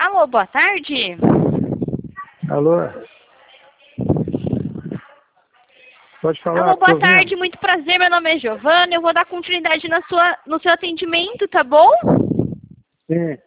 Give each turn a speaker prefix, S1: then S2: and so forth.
S1: Alô, boa tarde.
S2: Alô? Pode falar.
S1: Alô, boa tarde, muito prazer, meu nome é Giovana, eu vou dar continuidade no seu atendimento, tá bom?
S2: Sim.